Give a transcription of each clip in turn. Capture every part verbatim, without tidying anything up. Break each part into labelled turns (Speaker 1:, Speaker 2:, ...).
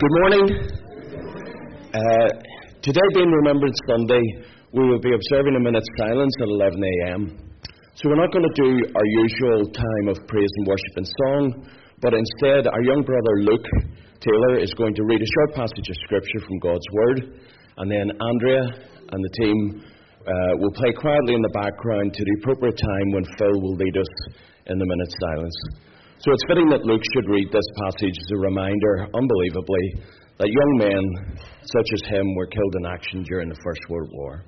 Speaker 1: Good morning. Uh, today being Remembrance Sunday, we will be observing a minute's silence at eleven a.m. So we're not going to do our usual time of praise and worship and song, but instead our young brother Luke Taylor is going to read a short passage of Scripture from God's Word, and then Andrea and the team uh, will play quietly in the background to the appropriate time when Phil will lead us in the minute's silence. So it's fitting that Luke should read this passage as a reminder, unbelievably, that young men such as him were killed in action during the First World War.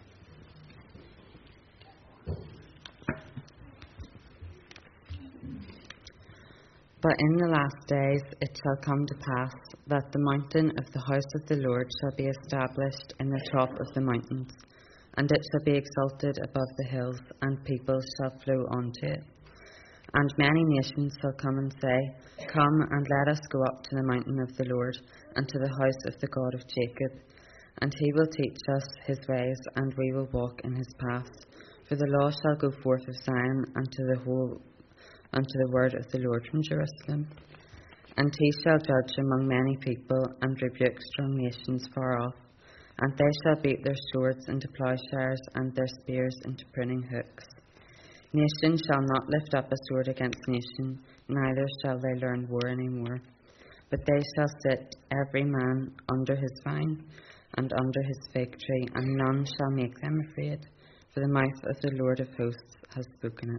Speaker 2: But in the last days it shall come to pass that the mountain of the house of the Lord shall be established in the top of the mountains, and it shall be exalted above the hills, and people shall flow unto it. And many nations shall come and say, Come and let us go up to the mountain of the Lord, and to the house of the God of Jacob. And he will teach us his ways, and we will walk in his paths. For the law shall go forth of Zion, unto the whole, unto the word of the Lord from Jerusalem. And he shall judge among many people, and rebuke strong nations far off. And they shall beat their swords into plowshares, and their spears into pruning hooks. Nation shall not lift up a sword against nation, neither shall they learn war any more. But they shall sit every man under his vine, and under his fig tree, and none shall make them afraid, for the mouth of the Lord of hosts has spoken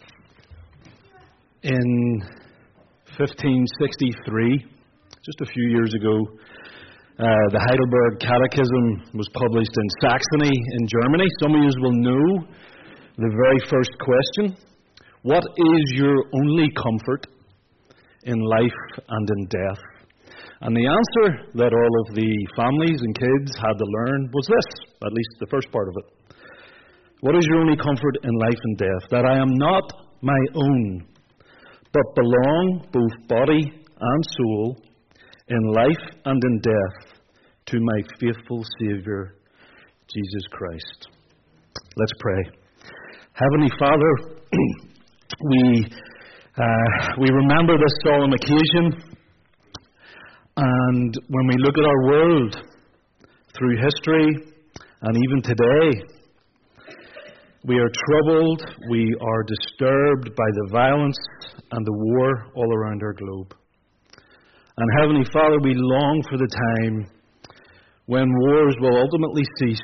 Speaker 2: it.
Speaker 3: In fifteen sixty-three, just a few years ago, uh, the Heidelberg Catechism was published in Saxony in Germany. Some of you will know the very first question: what is your only comfort in life and in death? And the answer that all of the families and kids had to learn was this, at least the first part of it. What is your only comfort in life and death? That I am not my own, but belong, both body and soul, in life and in death, to my faithful Saviour, Jesus Christ. Let's pray. Heavenly Father, we uh, we remember this solemn occasion, and when we look at our world through history and even today, we are troubled, we are disturbed by the violence and the war all around our globe. And Heavenly Father, we long for the time when wars will ultimately cease,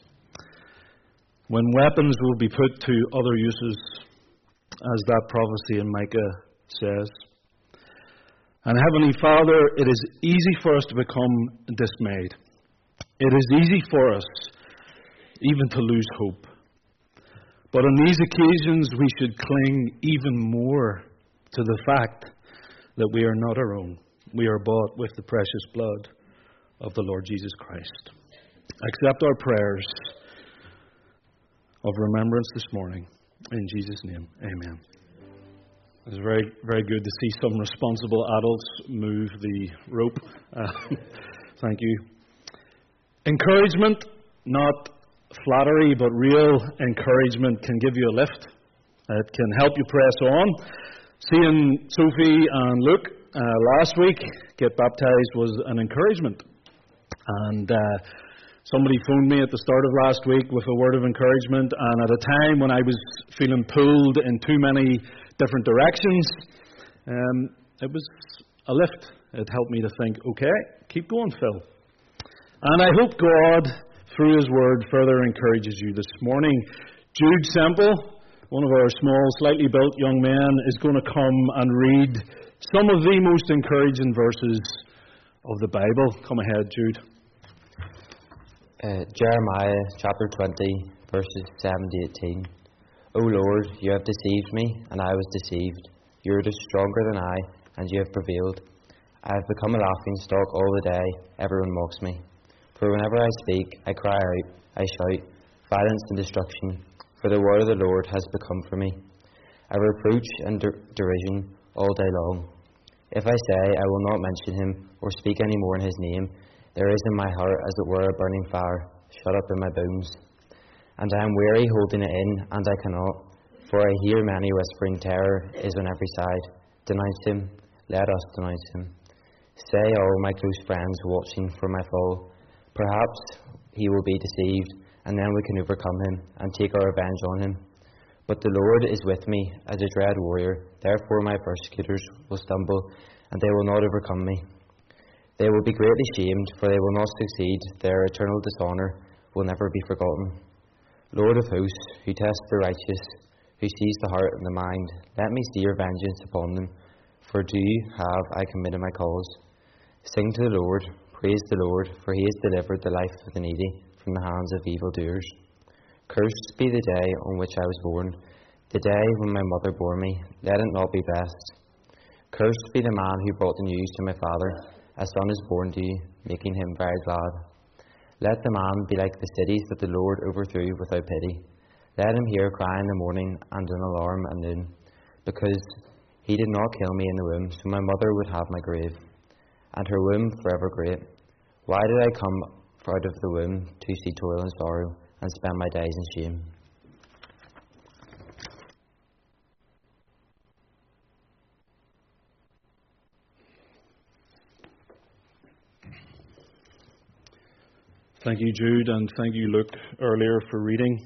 Speaker 3: when weapons will be put to other uses, as that prophecy in Micah says. And Heavenly Father, it is easy for us to become dismayed. It is easy for us even to lose hope. But on these occasions, we should cling even more to the fact that we are not our own. We are bought with the precious blood of the Lord Jesus Christ. Accept our prayers of remembrance this morning. In Jesus' name, amen. It's very, very good to see some responsible adults move the rope. Uh, thank you. Encouragement, not flattery, but real encouragement can give you a lift. It can help you press on. Seeing Sophie and Luke uh, last week get baptized was an encouragement. And uh, somebody phoned me at the start of last week with a word of encouragement, and at a time when I was feeling pulled in too many different directions, um, it was a lift. It helped me to think, okay, keep going, Phil. And I hope God, through His Word, further encourages you this morning. Jude Semple, one of our small, slightly built young men, is going to come and read some of the most encouraging verses of the Bible. Come ahead, Jude.
Speaker 4: Uh, Jeremiah chapter twenty, verses seven to eighteen. O Lord, you have deceived me, and I was deceived. You are stronger than I, and you have prevailed. I have become a laughing stock all the day. Everyone mocks me. For whenever I speak, I cry out, I shout, violence and destruction. For the word of the Lord has become for me a reproach and der- derision all day long. If I say I will not mention him, or speak any more in his name, there is in my heart as it were a burning fire, shut up in my bones. And I am weary holding it in, and I cannot, for I hear many whispering, terror is on every side. Denounce him, let us denounce him. Say all my close friends watching for my fall, perhaps he will be deceived, and then we can overcome him and take our revenge on him. But the Lord is with me as a dread warrior, therefore my persecutors will stumble, and they will not overcome me. They will be greatly shamed, for they will not succeed. Their eternal dishonour will never be forgotten. Lord of hosts, who tests the righteous, who sees the heart and the mind, let me see your vengeance upon them, for to you have I committed my cause. Sing to the Lord, praise the Lord, for he has delivered the life of the needy from the hands of evildoers. Cursed be the day on which I was born, the day when my mother bore me, let it not be blessed. Cursed be the man who brought the news to my father, a son is born to you, making him very glad. Let the man be like the cities that the Lord overthrew without pity. Let him hear a cry in the morning and an alarm at noon, because he did not kill me in the womb, so my mother would have my grave, and her womb forever great. Why did I come out of the womb to see toil and sorrow, and spend my days in shame?
Speaker 3: Thank you, Jude, and thank you, Luke, earlier for reading.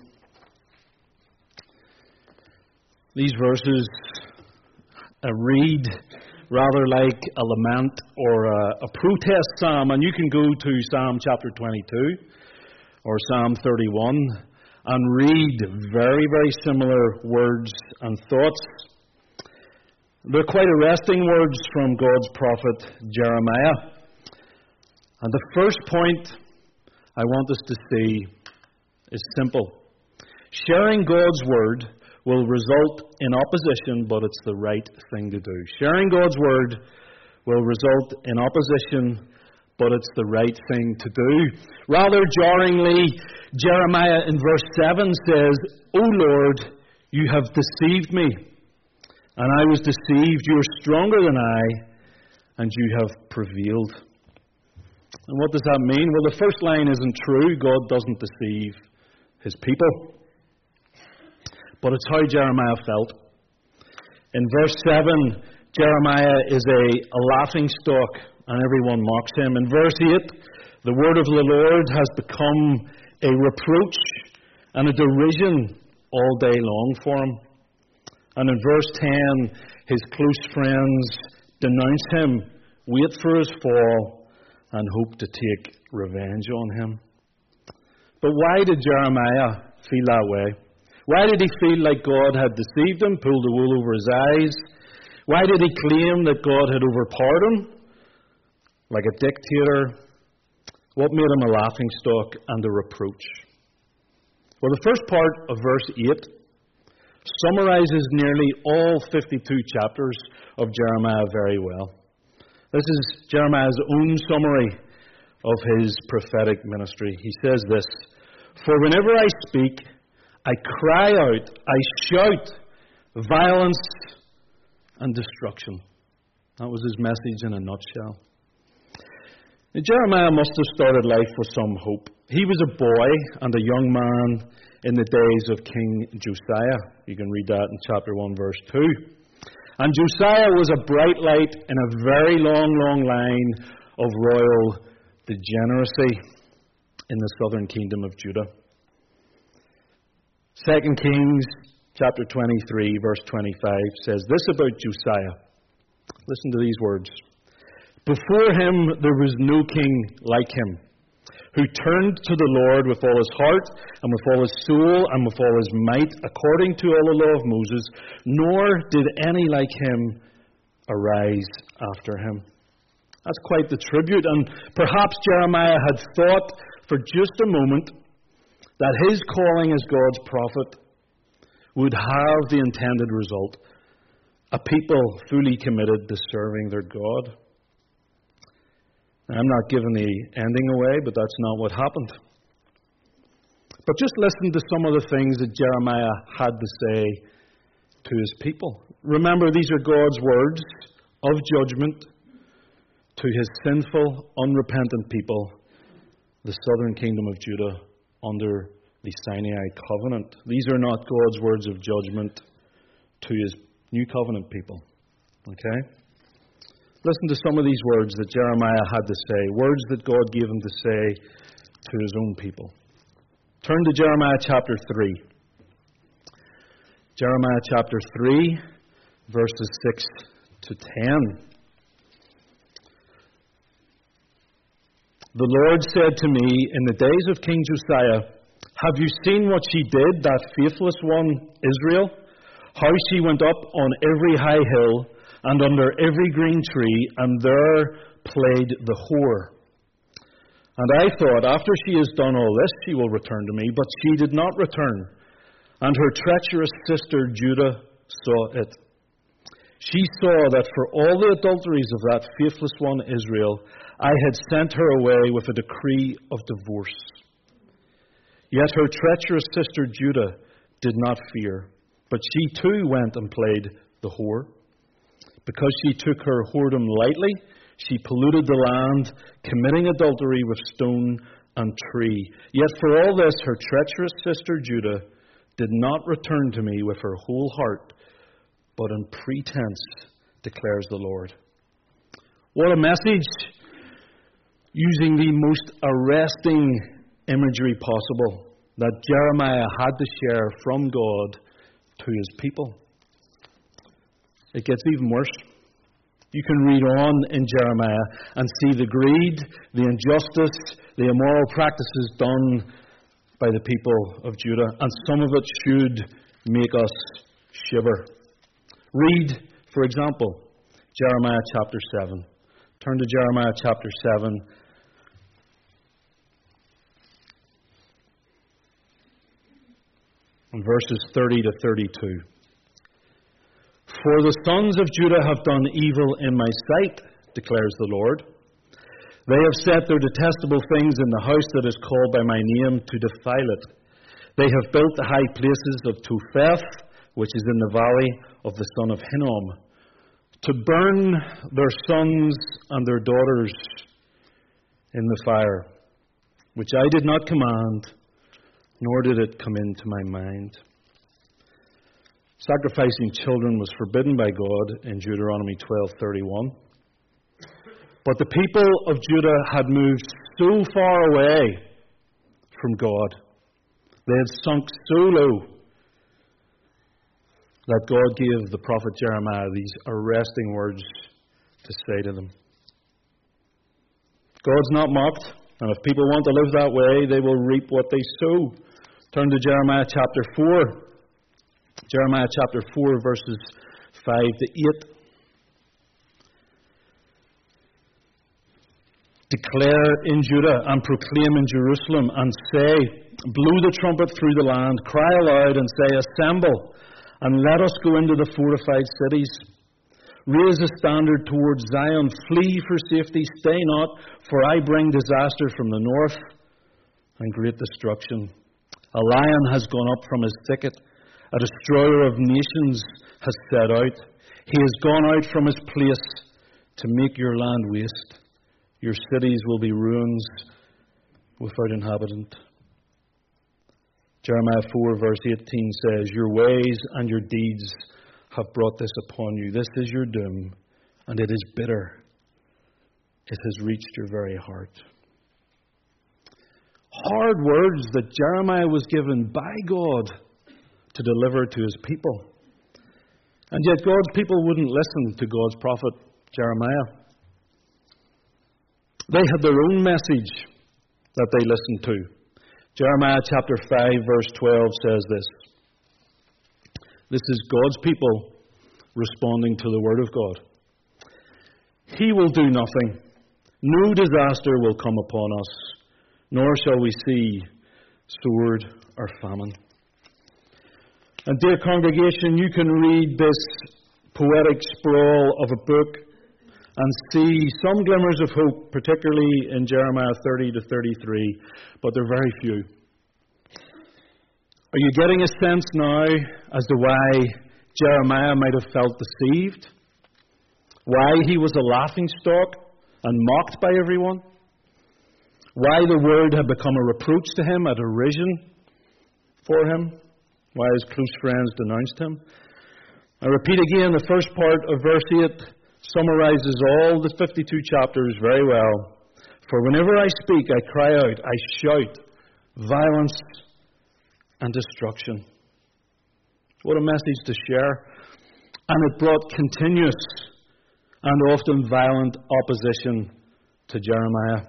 Speaker 3: These verses uh, read rather like a lament or a, a protest psalm, and you can go to Psalm chapter twenty-two or Psalm thirty-one and read very, very similar words and thoughts. They're quite arresting words from God's prophet Jeremiah. And the first point I want us to see is simple. Sharing God's word will result in opposition, but it's the right thing to do. Sharing God's word will result in opposition, but it's the right thing to do. Rather jarringly, Jeremiah in verse seven says, O Lord, you have deceived me, and I was deceived. You are stronger than I, and you have prevailed. And what does that mean? Well, the first line isn't true. God doesn't deceive his people. But it's how Jeremiah felt. In verse seven, Jeremiah is a, a laughing stock, and everyone mocks him. In verse eight, the word of the Lord has become a reproach and a derision all day long for him. And in verse ten, his close friends denounce him, wait for his fall, and hope to take revenge on him. But why did Jeremiah feel that way? Why did he feel like God had deceived him, pulled the wool over his eyes? Why did he claim that God had overpowered him like a dictator? What made him a laughingstock and a reproach? Well, the first part of verse eight summarizes nearly all fifty-two chapters of Jeremiah very well. This is Jeremiah's own summary of his prophetic ministry. He says this, For whenever I speak, I cry out, I shout, violence and destruction. That was his message in a nutshell. Now, Jeremiah must have started life with some hope. He was a boy and a young man in the days of King Josiah. You can read that in chapter one, verse two. And Josiah was a bright light in a very long, long line of royal degeneracy in the southern kingdom of Judah. Second Kings chapter twenty-three, verse twenty-five says this about Josiah. Listen to these words. Before him there was no king like him, who turned to the Lord with all his heart, and with all his soul, and with all his might, according to all the law of Moses, nor did any like him arise after him. That's quite the tribute, and perhaps Jeremiah had thought for just a moment that his calling as God's prophet would have the intended result, a people fully committed to serving their God. I'm not giving the ending away, but that's not what happened. But just listen to some of the things that Jeremiah had to say to his people. Remember, these are God's words of judgment to his sinful, unrepentant people, the southern kingdom of Judah, under the Sinai covenant. These are not God's words of judgment to his new covenant people. Okay? Listen to some of these words that Jeremiah had to say, words that God gave him to say to his own people. Turn to Jeremiah chapter three. Jeremiah chapter three, verses six to ten. The Lord said to me in the days of King Josiah, have you seen what she did, that faithless one, Israel? How she went up on every high hill and under every green tree, and there played the whore. And I thought, after she has done all this, she will return to me. But she did not return, and her treacherous sister Judah saw it. She saw that for all the adulteries of that faithless one, Israel, I had sent her away with a decree of divorce. Yet her treacherous sister Judah did not fear, but she too went and played the whore. Because she took her whoredom lightly, she polluted the land, committing adultery with stone and tree. Yet for all this, her treacherous sister Judah did not return to me with her whole heart, but in pretense, declares the Lord. What a message! Using the most arresting imagery possible that Jeremiah had to share from God to his people. It gets even worse. You can read on in Jeremiah and see the greed, the injustice, the immoral practices done by the people of Judah, and some of it should make us shiver. Read, for example, Jeremiah chapter seven. Turn to Jeremiah chapter seven. And verses thirty to thirty-two. For the sons of Judah have done evil in my sight, declares the Lord. They have set their detestable things in the house that is called by my name to defile it. They have built the high places of Topheth, which is in the valley of the son of Hinnom, to burn their sons and their daughters in the fire, which I did not command, nor did it come into my mind. Sacrificing children was forbidden by God in Deuteronomy twelve thirty-one. But the people of Judah had moved so far away from God, they had sunk so low, that God gave the prophet Jeremiah these arresting words to say to them. God's not mocked, and if people want to live that way, they will reap what they sow. Turn to Jeremiah chapter four. Jeremiah chapter four, verses five to eight. Declare in Judah and proclaim in Jerusalem and say, blow the trumpet through the land, cry aloud and say, assemble, and let us go into the fortified cities. Raise a standard towards Zion, flee for safety, stay not, for I bring disaster from the north and great destruction. A lion has gone up from his thicket, a destroyer of nations has set out. He has gone out from his place to make your land waste. Your cities will be ruins without inhabitant. Jeremiah four verse eighteen says, your ways and your deeds have brought this upon you. This is your doom, and it is bitter. It has reached your very heart. Hard words that Jeremiah was given by God to deliver to his people. And yet God's people wouldn't listen to God's prophet Jeremiah. They had their own message that they listened to. Jeremiah chapter five verse twelve says this. This is God's people responding to the word of God. He will do nothing. No disaster will come upon us, nor shall we see sword or famine. And dear congregation, you can read this poetic sprawl of a book and see some glimmers of hope, particularly in Jeremiah thirty to thirty-three, but they're very few. Are you getting a sense now as to why Jeremiah might have felt deceived? Why he was a laughingstock and mocked by everyone? Why the word had become a reproach to him, a derision for him? Why his close friends denounced him? I repeat again the first part of verse eight. summarizes all the fifty-two chapters very well. For whenever I speak, I cry out, I shout, violence and destruction. What a message to share. And it brought continuous and often violent opposition to Jeremiah.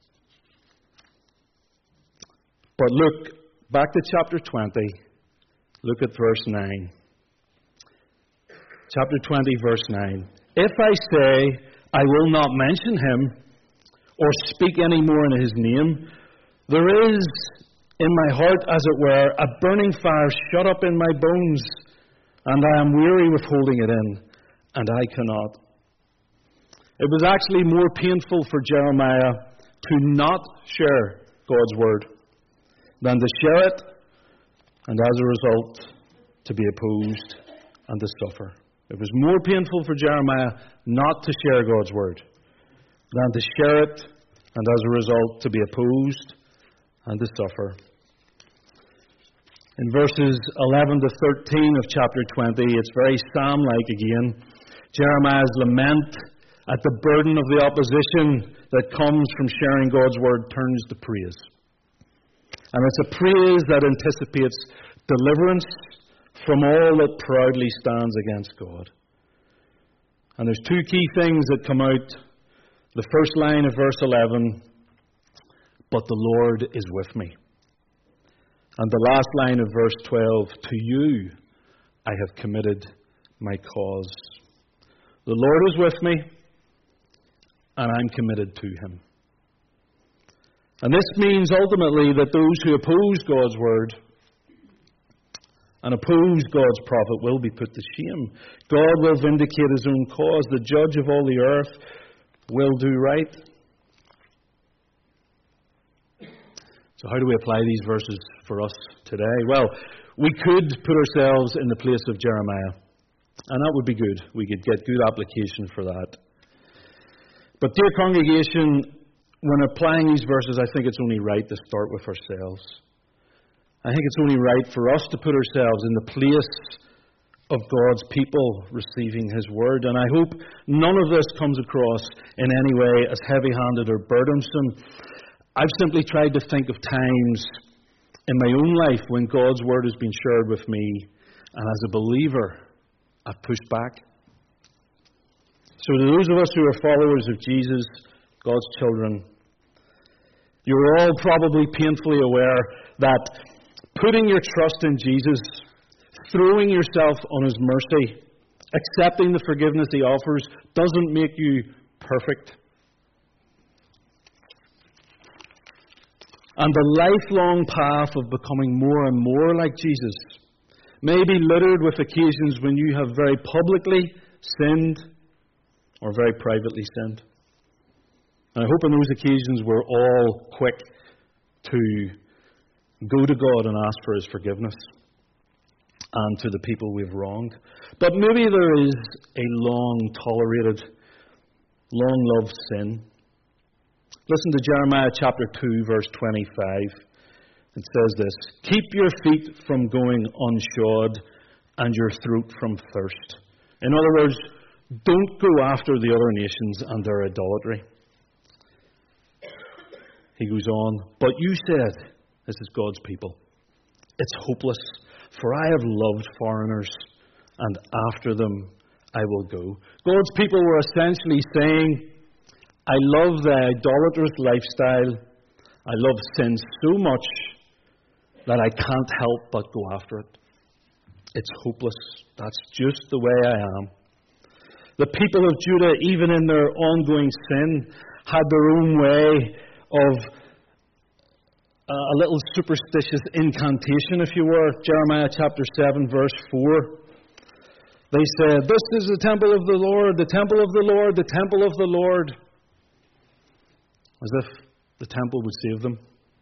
Speaker 3: But look, back to chapter twenty. Look at verse nine. Chapter twenty, verse nine. If I say, I will not mention him, or speak any more in his name, there is in my heart, as it were, a burning fire shut up in my bones, and I am weary with holding it in, and I cannot. It was actually more painful for Jeremiah to not share God's word than to share it, and as a result, to be opposed and to suffer. It was more painful for Jeremiah not to share God's word than to share it, and as a result, to be opposed and to suffer. In verses eleven to thirteen of chapter twenty, it's very psalm-like again. Jeremiah's lament at the burden of the opposition that comes from sharing God's word turns to praise. And it's a praise that anticipates deliverance from all that proudly stands against God. And there's two key things that come out. The first line of verse eleven, but the Lord is with me. And the last line of verse twelve, to you I have committed my cause. The Lord is with me, and I'm committed to him. And this means ultimately that those who oppose God's word and oppose God's prophet will be put to shame. God will vindicate his own cause. The judge of all the earth will do right. So how do we apply these verses for us today? Well, we could put ourselves in the place of Jeremiah, and that would be good. We could get good application for that. But dear congregation, when applying these verses, I think it's only right to start with ourselves. I think it's only right for us to put ourselves in the place of God's people receiving his word. And I hope none of this comes across in any way as heavy-handed or burdensome. I've simply tried to think of times in my own life when God's word has been shared with me, and as a believer, I've pushed back. So to those of us who are followers of Jesus, God's children, you're all probably painfully aware that putting your trust in Jesus, throwing yourself on his mercy, accepting the forgiveness he offers, doesn't make you perfect. And the lifelong path of becoming more and more like Jesus may be littered with occasions when you have very publicly sinned or very privately sinned. And I hope on those occasions we're all quick to go to God and ask for his forgiveness and to the people we've wronged. But maybe there is a long-tolerated, long-loved sin. Listen to Jeremiah chapter two, verse twenty-five. It says this, keep your feet from going unshod and your throat from thirst. In other words, don't go after the other nations and their idolatry. He goes on, but you said, this is God's people, it's hopeless, for I have loved foreigners, and after them I will go. God's people were essentially saying, I love the idolatrous lifestyle, I love sin so much that I can't help but go after it. It's hopeless. That's just the way I am. The people of Judah, even in their ongoing sin, had their own way of a little superstitious incantation, if you were. Jeremiah chapter seven, verse four. They said, this is the temple of the Lord, the temple of the Lord, the temple of the Lord. As if the temple would save them.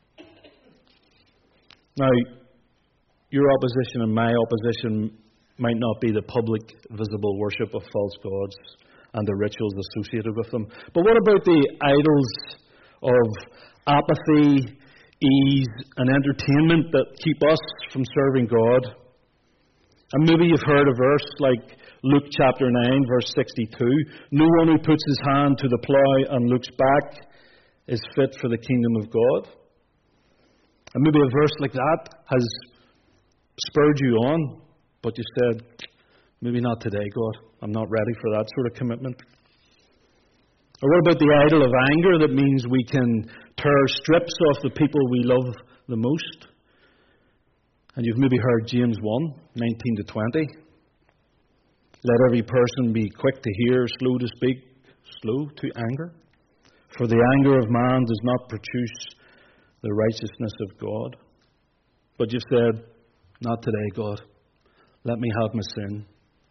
Speaker 3: Now, your opposition and my opposition might not be the public, visible worship of false gods and the rituals associated with them. But what about the idols of apathy, ease, and entertainment that keep us from serving God? And maybe you've heard a verse like, Luke chapter nine, verse sixty-two. No one who puts his hand to the plough and looks back is fit for the kingdom of God. And maybe a verse like that has spurred you on, but you said, maybe not today, God. I'm not ready for that sort of commitment. Or what about the idol of anger that means we can tear strips off the people we love the most? And you've maybe heard James one, nineteen to twenty. Let every person be quick to hear, slow to speak, slow to anger. For the anger of man does not produce the righteousness of God. But you've said, not today, God. Let me have my sin.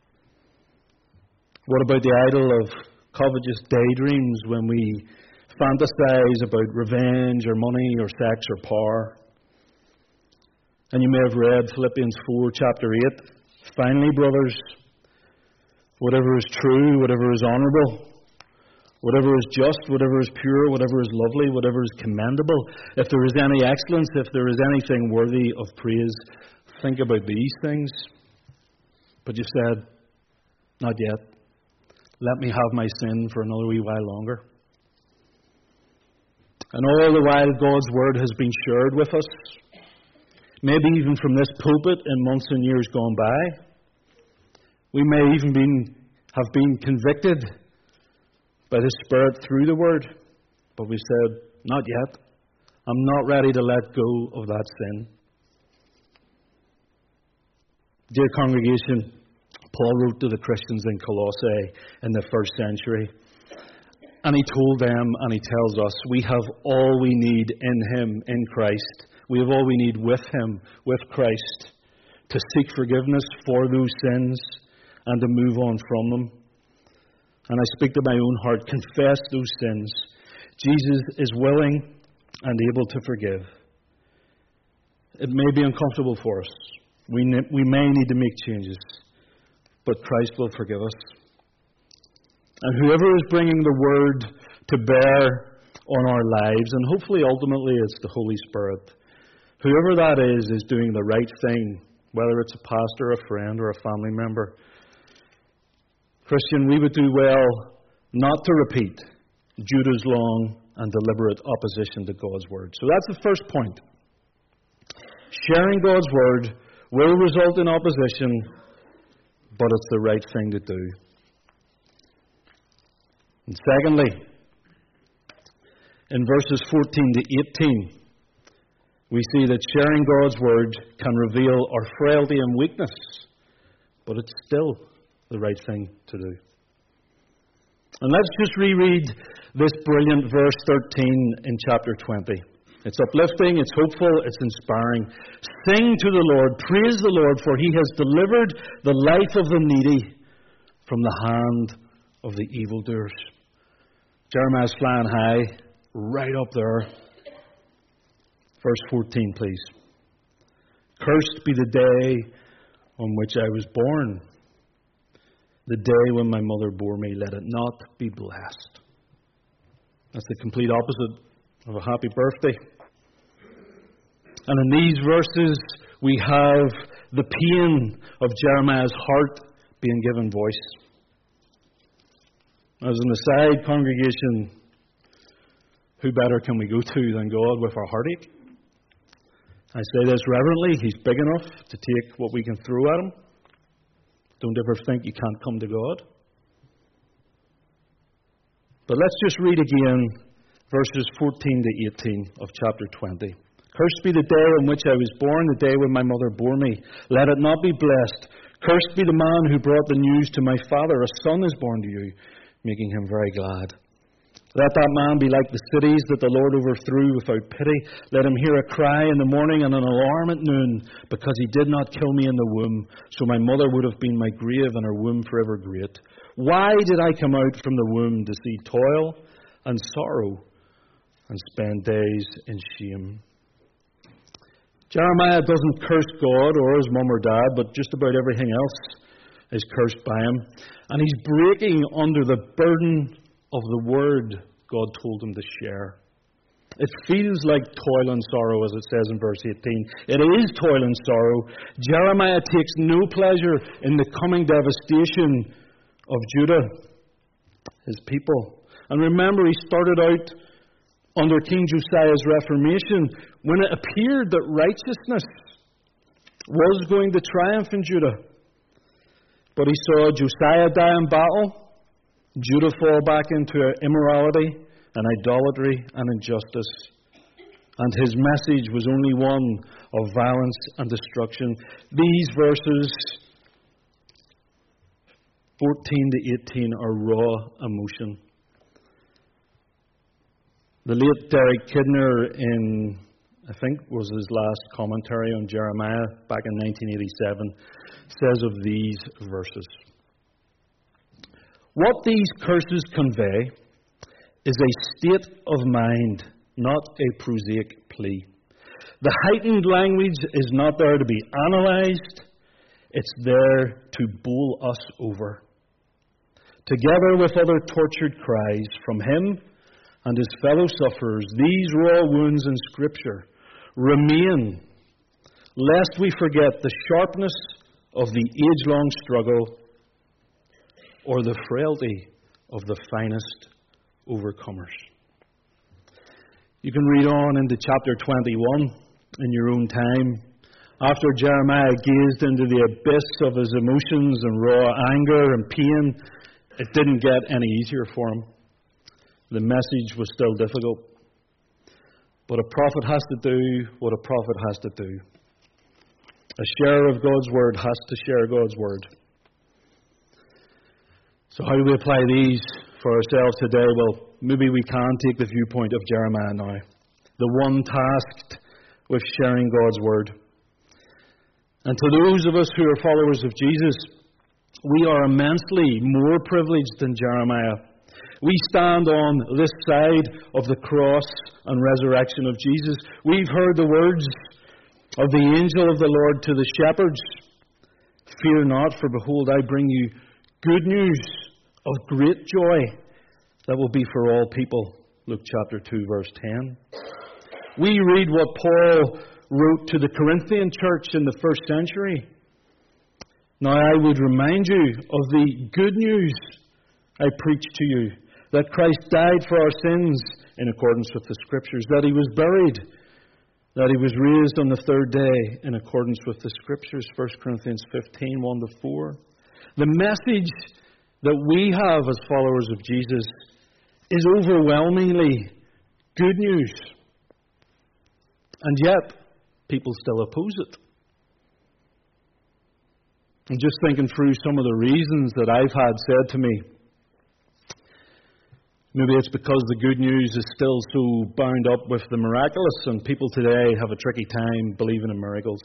Speaker 3: What about the idol of covetous daydreams when we fantasize about revenge or money or sex or power? And you may have read Philippians four, chapter eight. Finally, brothers, whatever is true, whatever is honourable, whatever is just, whatever is pure, whatever is lovely, whatever is commendable, if there is any excellence, if there is anything worthy of praise, think about these things. But you said, not yet. Let me have my sin for another wee while longer. And all the while God's word has been shared with us, maybe even from this pulpit in months and years gone by. We may even been, have been convicted by the Spirit through the word, but we said, not yet. I'm not ready to let go of that sin. Dear congregation, Paul wrote to the Christians in Colossae in the first century, and he told them, and he tells us, we have all we need in him, in Christ. We have all we need with him, with Christ, to seek forgiveness for those sins and to move on from them. And I speak to my own heart, confess those sins. Jesus is willing and able to forgive. It may be uncomfortable for us. We, ne- we may need to make changes, but Christ will forgive us. And whoever is bringing the word to bear on our lives, and hopefully ultimately it's the Holy Spirit, whoever that is, is doing the right thing, whether it's a pastor, a friend, or a family member. Christian, we would do well not to repeat Judah's long and deliberate opposition to God's word. So that's the first point. Sharing God's word will result in opposition, but it's the right thing to do. And secondly, in verses fourteen to eighteen, we see that sharing God's word can reveal our frailty and weakness, but it's still the right thing to do. And let's just reread this brilliant verse thirteen in chapter twenty. It's uplifting, it's hopeful, it's inspiring. Sing to the Lord, praise the Lord, for he has delivered the life of the needy from the hand of the evildoers. Jeremiah's flying high, right up there. Verse fourteen, please. Cursed be the day on which I was born. The day when my mother bore me, let it not be blessed. That's the complete opposite of a happy birthday. And in these verses, we have the pain of Jeremiah's heart being given voice. As an aside, congregation, who better can we go to than God with our heartache? I say this reverently, he's big enough to take what we can throw at him. Don't ever think you can't come to God. But let's just read again verses fourteen to eighteen of chapter twenty. Cursed be the day on which I was born, the day when my mother bore me. Let it not be blessed. Cursed be the man who brought the news to my father. A son is born to you, making him very glad. Let that man be like the cities that the Lord overthrew without pity. Let him hear a cry in the morning and an alarm at noon, because he did not kill me in the womb. So my mother would have been my grave, and her womb forever great. Why did I come out from the womb to see toil and sorrow and spend days in shame? Jeremiah doesn't curse God or his mum or dad, but just about everything else is cursed by him. And he's breaking under the burden of the word God told him to share. It feels like toil and sorrow, as it says in verse eighteen. It is toil and sorrow. Jeremiah takes no pleasure in the coming devastation of Judah, his people. And remember, he started out under King Josiah's Reformation when it appeared that righteousness was going to triumph in Judah. But he saw Josiah die in battle, Judah fall back into immorality and idolatry and injustice. And his message was only one of violence and destruction. These verses fourteen to eighteen are raw emotion. The late Derek Kidner, in I think was his last commentary on Jeremiah back in nineteen eighty-seven, says of these verses, what these curses convey is a state of mind, not a prosaic plea. The heightened language is not there to be analysed, it's there to bowl us over. Together with other tortured cries from him and his fellow sufferers, these raw wounds in Scripture remain, lest we forget the sharpness of the age-long struggle or the frailty of the finest overcomers. You can read on into chapter twenty-one in your own time. After Jeremiah gazed into the abyss of his emotions and raw anger and pain, it didn't get any easier for him. The message was still difficult. But a prophet has to do what a prophet has to do. A sharer of God's word has to share God's word. So how do we apply these for ourselves today? Well, maybe we can take the viewpoint of Jeremiah now, the one tasked with sharing God's word. And to those of us who are followers of Jesus, we are immensely more privileged than Jeremiah. We stand on this side of the cross and resurrection of Jesus. We've heard the words of the angel of the Lord to the shepherds. Fear not, for behold, I bring you good news of great joy that will be for all people. Luke chapter two, verse ten. We read what Paul wrote to the Corinthian church in the first century. Now I would remind you of the good news I preach to you, that Christ died for our sins in accordance with the Scriptures, that He was buried, that He was raised on the third day in accordance with the Scriptures, First Corinthians fifteen, one to four. The message that we have as followers of Jesus is overwhelmingly good news. And yet, people still oppose it. And just thinking through some of the reasons that I've had said to me, maybe it's because the good news is still so bound up with the miraculous, and people today have a tricky time believing in miracles.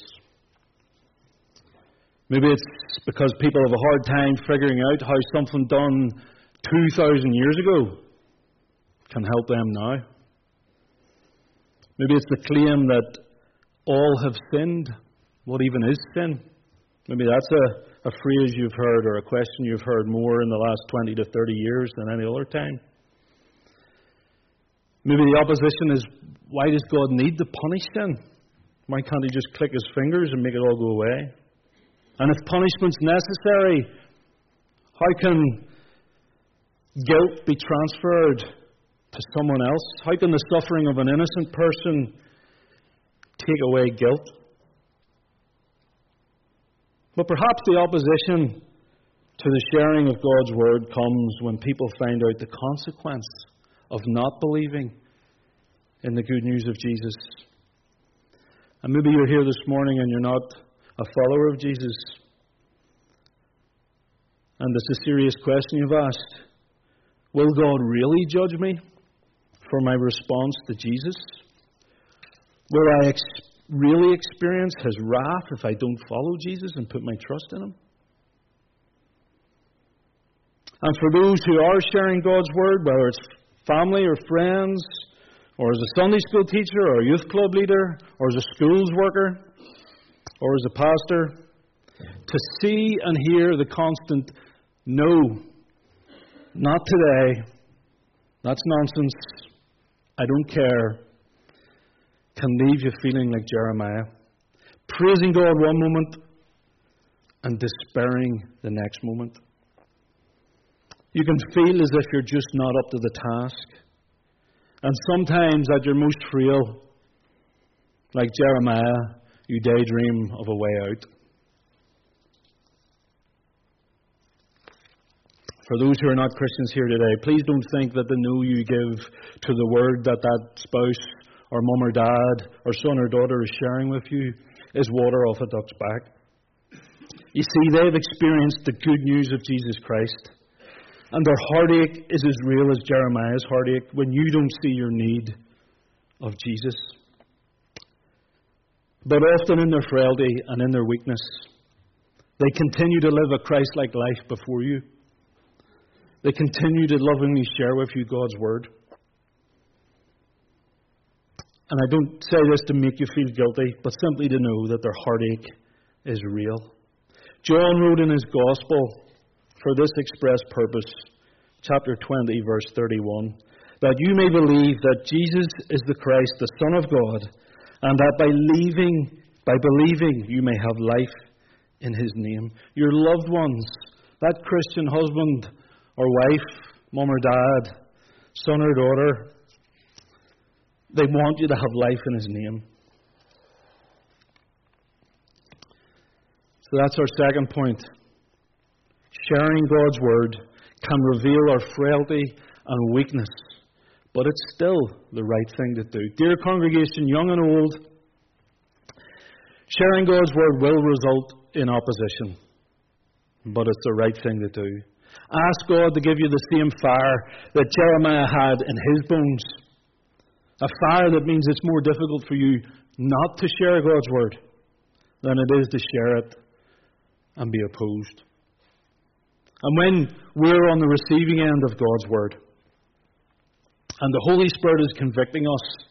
Speaker 3: Maybe it's because people have a hard time figuring out how something done two thousand years ago can help them now. Maybe it's the claim that all have sinned. What even is sin? Maybe that's a, a phrase you've heard or a question you've heard more in the last twenty to thirty years than any other time. Maybe the opposition is, why does God need to punish sin? Why can't He just click His fingers and make it all go away? And if punishment's necessary, how can guilt be transferred to someone else? How can the suffering of an innocent person take away guilt? But perhaps the opposition to the sharing of God's Word comes when people find out the consequence of not believing in the good news of Jesus. And maybe you're here this morning and you're not a follower of Jesus. And it's a serious question you've asked. Will God really judge me for my response to Jesus? Will I ex- really experience His wrath if I don't follow Jesus and put my trust in Him? And for those who are sharing God's Word, whether it's family or friends, or as a Sunday school teacher, or a youth club leader, or as a schools worker, or as a pastor, to see and hear the constant, no, not today, that's nonsense, I don't care, can leave you feeling like Jeremiah, praising God one moment and despairing the next moment. You can feel as if you're just not up to the task. And sometimes at your most frail, like Jeremiah, you daydream of a way out. For those who are not Christians here today, please don't think that the no you give to the word that that spouse or mum or dad or son or daughter is sharing with you is water off a duck's back. You see, they've experienced the good news of Jesus Christ. And their heartache is as real as Jeremiah's heartache when you don't see your need of Jesus. But often in their frailty and in their weakness, they continue to live a Christ-like life before you. They continue to lovingly share with you God's Word. And I don't say this to make you feel guilty, but simply to know that their heartache is real. John wrote in his Gospel, for this express purpose, chapter twenty, verse thirty-one, that you may believe that Jesus is the Christ, the Son of God, and that by believing, by believing you may have life in His name. Your loved ones, that Christian husband or wife, mum or dad, son or daughter, they want you to have life in His name. So that's our second point. Sharing God's Word can reveal our frailty and weakness, but it's still the right thing to do. Dear congregation, young and old, sharing God's Word will result in opposition, but it's the right thing to do. Ask God to give you the same fire that Jeremiah had in his bones. A fire that means it's more difficult for you not to share God's Word than it is to share it and be opposed. And when we're on the receiving end of God's Word, and the Holy Spirit is convicting us,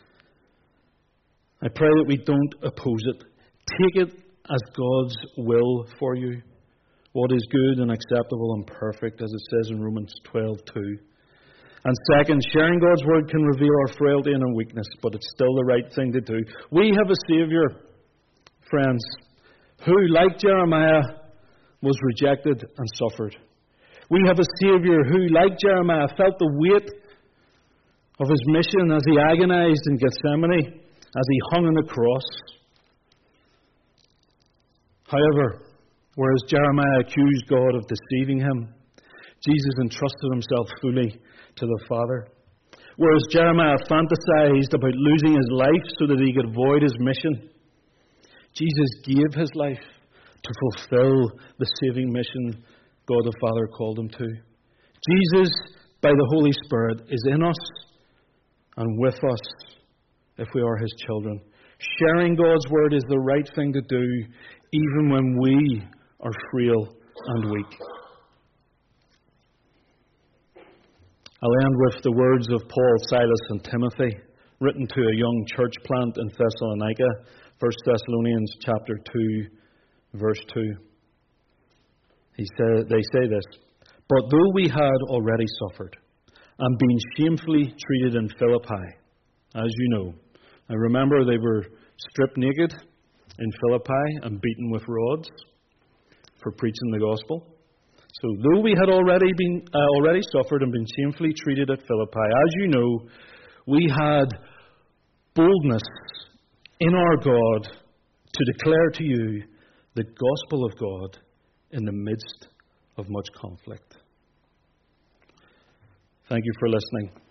Speaker 3: I pray that we don't oppose it. Take it as God's will for you, what is good and acceptable and perfect, as it says in Romans twelve two. And second, sharing God's Word can reveal our frailty and our weakness, but it's still the right thing to do. We have a Saviour, friends, who, like Jeremiah, was rejected and suffered. We have a Saviour who, like Jeremiah, felt the weight of his mission as he agonized in Gethsemane, as he hung on the cross. However, whereas Jeremiah accused God of deceiving him, Jesus entrusted himself fully to the Father. Whereas Jeremiah fantasized about losing his life so that he could avoid his mission, Jesus gave his life to fulfill the saving mission God the Father called him to. Jesus, by the Holy Spirit, is in us and with us if we are His children. Sharing God's Word is the right thing to do, even when we are frail and weak. I'll end with the words of Paul, Silas, and Timothy, written to a young church plant in Thessalonica, First Thessalonians chapter two, verse two. He said, they say this, but though we had already suffered and been shamefully treated in Philippi, as you know, and remember they were stripped naked in Philippi and beaten with rods for preaching the gospel. So though we had already been uh, already suffered and been shamefully treated at Philippi, as you know, we had boldness in our God to declare to you the gospel of God in the midst of much conflict. Thank you for listening.